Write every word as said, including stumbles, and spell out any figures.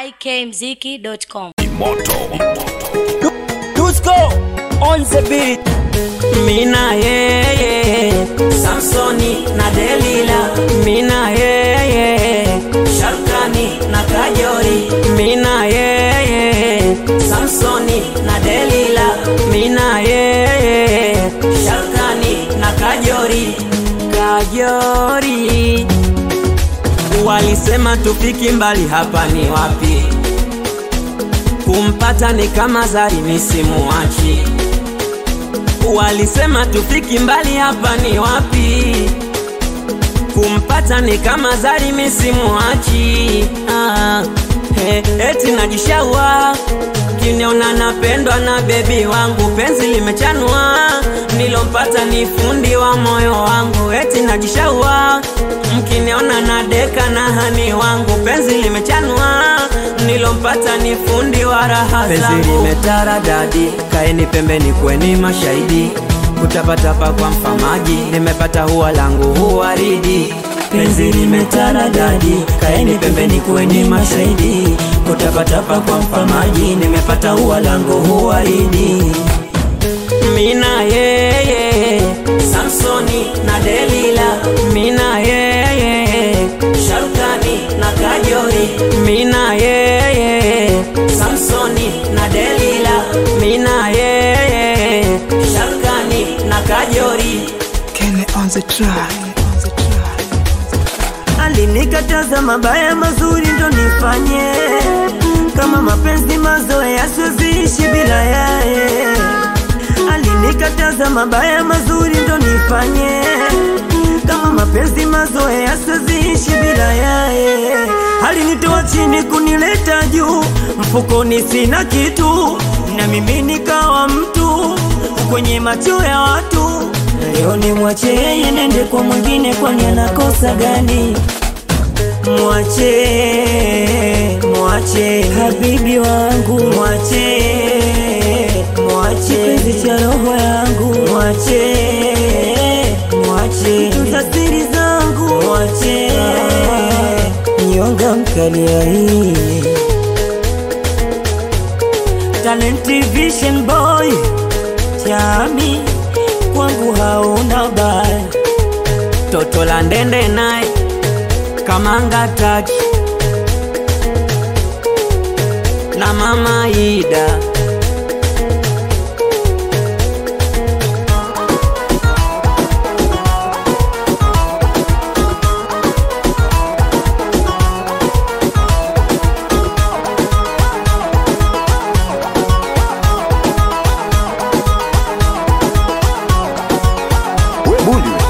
i k mziki dot com. Dusko on the beat. Mina yeye Samsoni na Delila, mina yeye Sharkani na Kajori, mina yeye Samsoni na Delila, mina yeye Sharkani na Kajori. Kajori walisema tufiki mbali, hapa ni wapi? Kumpata ni kama Zari nisimuachi. Walisema tufiki mbali, hapa ni wapi? Kumpata ni kama Zari nisimuachi. Ah, he, eti najishaua kiniona napendwa na baby wangu, penzi limechanua, nilompata ni fundi wa moyo wangu. Eti najishaua mkiniona na deka na hani wangu, penzi limechanua, nilompata ni fundi wa raha zangu. Penzi limetara dadi, kaeni pembeni kweni mashahidi, kutapatapa kwa mfamaji, nimepata huwa langu huwa ridi. Penzi limetara dadi, kaeni pembeni kweni mashahidi, kutapatapa kwa mfamaji, nimepata huwa langu huwa ridi. Mina yeye Samsoni na Delila, mina yeye Sharkani na Kajori, mina yeye Samsoni na Delila, mina yeye Sharkani na Kajori. Kene on the track. Alinikataza mabaya mazuri ndo nifanye, kama mapenzi mazoea siwezi bila yae. Alinikataza mabaya mazuri ndo nifanye, kama mapenzi mazoea siwezi bila yae. Alinitoa chini kunileta juu, mfukoni sina kitu, na mimi nikawa mtu kwenye macho ya watu. Leo ni mwache yeye nende kwa mwingine, kwani anakosa gani? Mwache, mwache habibi wangu, mwache, mwache penzi cha roho yangu, mwache, mwache tunza siri zangu, mwache nyonga mkali ya hii. Talent Vision Boy Chami kwangu hauna baya, toto la ndende naye Kamanga Taki na Mama Ida. Bully.